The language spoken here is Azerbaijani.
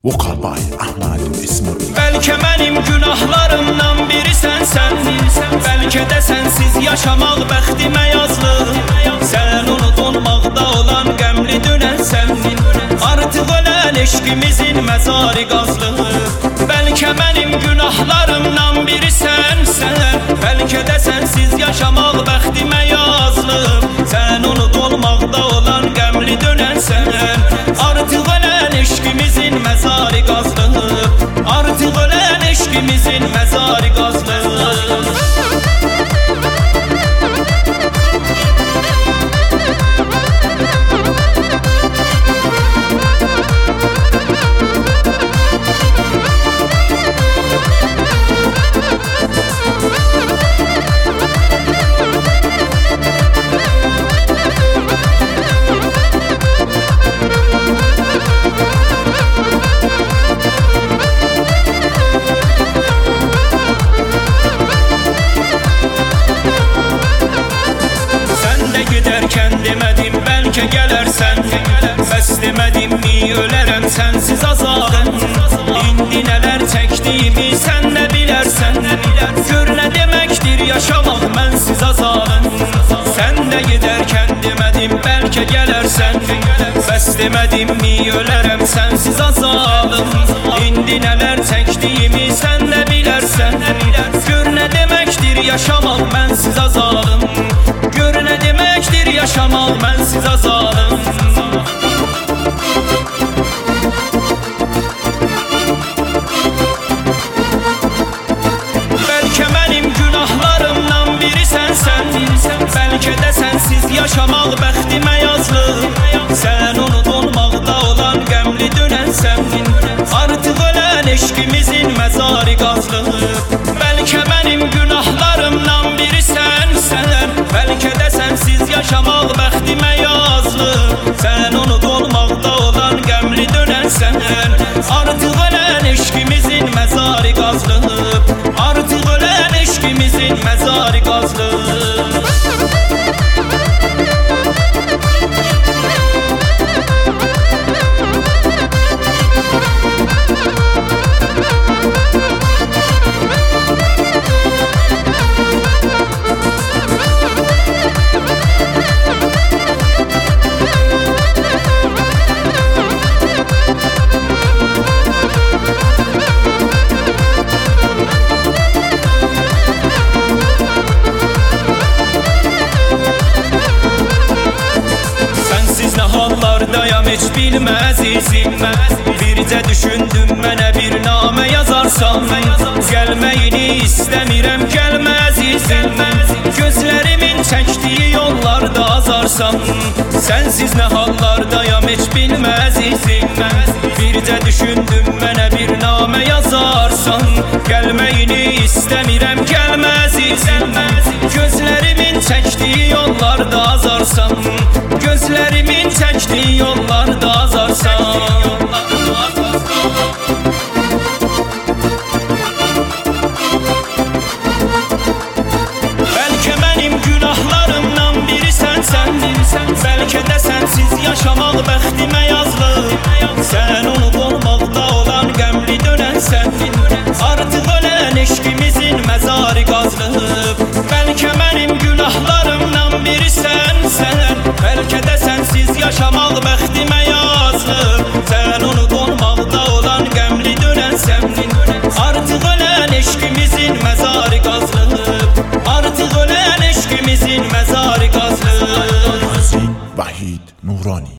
Vokal by Ahmad İsmail. Bəlkə mənim günahlarımdan biri sənsən, bəlkə də sənsiz yaşamaq bəxtimə yazılıb. Sən unudulmaqda olan qəmli dönənsən, artıq ölən eşqimizin məzarı qazılıb. Bəlkə mənim günahlarımdan biri sənsən, bəlkə də sənsiz yaşamaq bəxtimə yazılıb. Sən unudulmaqda olan qəmli dönənsən, artıq ölən eşqimizin məzarı qazılıb. Artıq ölən eşqimizin məzarı qazılıb. Gedərkən demədim bəlkə gələrsən, bəs demədim mi ölərəm sənsiz azadın. İndi nələr çəkdiyimi sən nə bilərsən, gör nə deməkdir yaşamaq mənsiz azadın. Sən də gedərkən demədim bəlkə gələrsən, bəs demədim mi ölərəm sənsiz azadın. İndi nələr çəkdiyimi sən nə bilərsən, gör nə deməkdir yaşamaq mənsiz azadın. Gör nə deməkdir yaşamaq mənsiz azadın. Bəlkə mənim günahlarımdan biri sənsən, bəlkə də sənsiz yaşamaq bəxtimə yazılıb. Sən unudulmaqda olan qəmli dönənsən, artıq ölən eşqimizin məzarı qazılıb. Bəlkə mənim günahlarımdan biri sənsən, bəlkə də sənsiz yaşamaq bəxtimə yazılıb. Sən unudulmaqda olan qəmli dönənsən, artıq ölən eşqimizin məzarı qazılıb. Artıq ölən eşqimizin məzarı qazılıb. Hallardayam heç bilməz izim, bircə düşündüm mənə bir namə yazarsan. Gəlməyini istəmirəm gəlməz izim, gözlərimin çəkdiyi yollarda azarsan. Sənsiz nə hallardayam heç bilməz izim, bircə düşündüm mənə bir namə yazarsan. Gəlməyini istəmirəm gəlməz izim, gözlərimin çəkdiyi yollarda azarsan. Gözlərimin çəkdiyi yollarda azarsan. Bəlkə mənim günahlarımdan biri sənsən, bəlkə də sənsiz yaşamaq bəxtimə yazılıb. Sən unudulmaqda olan qəmli dönənsən, artıq ölən eşqimizin məzarı qazılıb. Bəlkə mənim günahlarımdan biri sənsən, bəlkə də sənsiz yaşamaq bəxtimə yazılıb. Sən unudulmaqda olan qəmli dönənsən, artıq ölən eşqimizin məzarı qazılıb. Artıq ölən eşqimizin məzarı qazılıb. Vahid Nurani.